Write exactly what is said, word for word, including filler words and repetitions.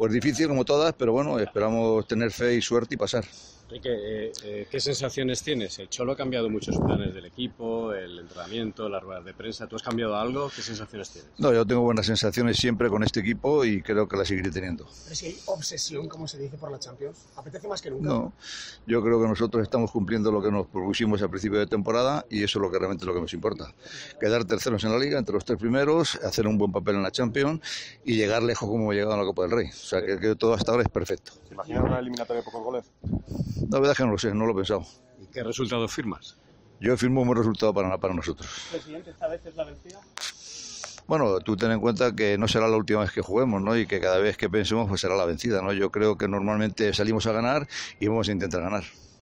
Pues difícil como todas, pero bueno, esperamos tener fe y suerte y pasar. Enrique, eh, eh, ¿qué sensaciones tienes? El Cholo ha cambiado muchos planes del equipo, el entrenamiento, las ruedas de prensa. ¿Tú has cambiado algo? ¿Qué sensaciones tienes? No, yo tengo buenas sensaciones siempre con este equipo y creo que las seguiré teniendo. ¿Pero si hay obsesión, como se dice, por la Champions? ¿Apetece más que nunca? No, yo creo que nosotros estamos cumpliendo lo que nos propusimos al principio de temporada y eso es lo que realmente lo que nos importa. Quedar terceros en la Liga, entre los tres primeros, hacer un buen papel en la Champions y llegar lejos como hemos llegado a la Copa del Rey. O sea, que, que todo hasta ahora es perfecto. ¿Se imaginan una eliminatoria de pocos goles? La verdad es que no lo sé, no lo he pensado. ¿Y qué resultado firmas? Yo firmo un buen resultado para, para nosotros. Presidente, ¿esta vez es la vencida? Bueno, tú ten en cuenta que no será la última vez que juguemos, ¿no? Y que cada vez que pensemos pues será la vencida, ¿no? Yo creo que normalmente salimos a ganar y vamos a intentar ganar.